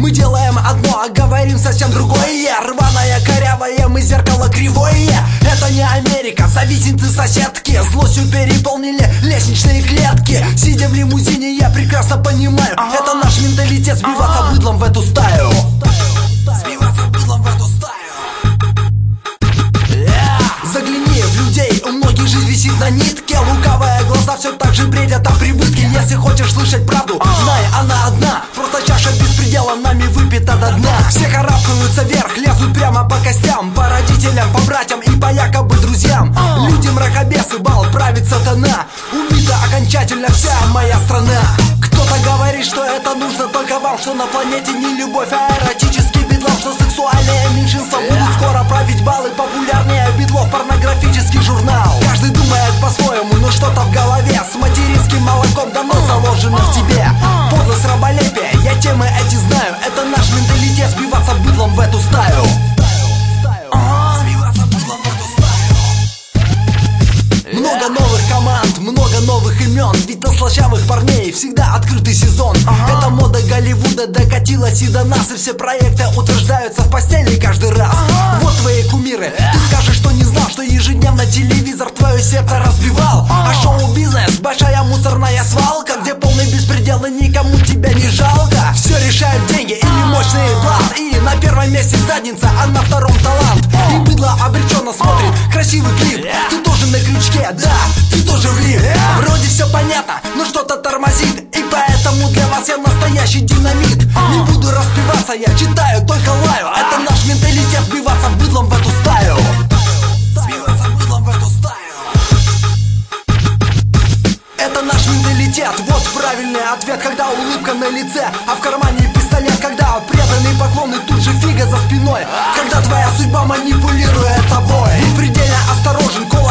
Мы делаем одно, а говорим совсем другое. Рваное, корявое, мы зеркало кривое. Это не Америка, зависимцы соседки. Злостью переполнили лестничные клетки. Сидя в лимузине, я прекрасно понимаю, это наш менталитет, сбиваться быдлом в эту стаю. Сбиваться быдлом в эту стаю. Загляни в людей, у многих жизнь висит на нитке. Лукавые глаза все так же бредят о привычке. Если хочешь слышать правду, знай, она одна. Просто чаша беспредела нами выпита до дна. Все карабкаются вверх, лезут прямо по костям. По родителям, по братьям и по якобы друзьям. Люди мракобесы, бал правит сатана. Убита окончательно вся моя страна. Кто-то говорит, что это нужно только вам, что на планете не любовь, а эротический бедлам, что сексуальные меньшинства будут скоро править баллы. Популярнее битлов порнографический журнал. Каждый думает по-своему, но что-то в голове с материнским молоком давно заложено в тебе. Подлость, раболепие, я темы эти знаю. Это наш менталитет, сбиваться быдлом в эту стаю. Сбиваться быдлом в эту стаю. Много новых команд, много новых имен. Ведь на слащавых парней всегда открытый сезон. Эта мода Голливуда докатилась и до нас. И все проекты утверждаются в постели каждый раз. Вот твои кумиры, ты скажешь, что не знал, что ежедневно телевизор твое сердце разбивал. А шоу-бизнес, большая мусорная свалка, где полный беспредел и никому тебя не жалко. Все решают деньги или мощный план. И на первом месте задница, а на втором талант. И быдло обреченно смотрит красивый клип. Ты тоже на крючке, да, ты тоже влип. Вроде все понятно, но что-то тормозит. И поэтому для вас я настоящий динамит. Не буду распеваться, я читаю, только лаю. Это наш менталитет, сбиваться быдлом в эту стаю. Сбиваться быдлом в эту стаю. Это наш менталитет, вот правильный ответ. Когда улыбка на лице, а в кармане пистолет. Когда преданный поклон и тут же фига за спиной. Когда твоя судьба манипулирует тобой. Будь предельно осторожен,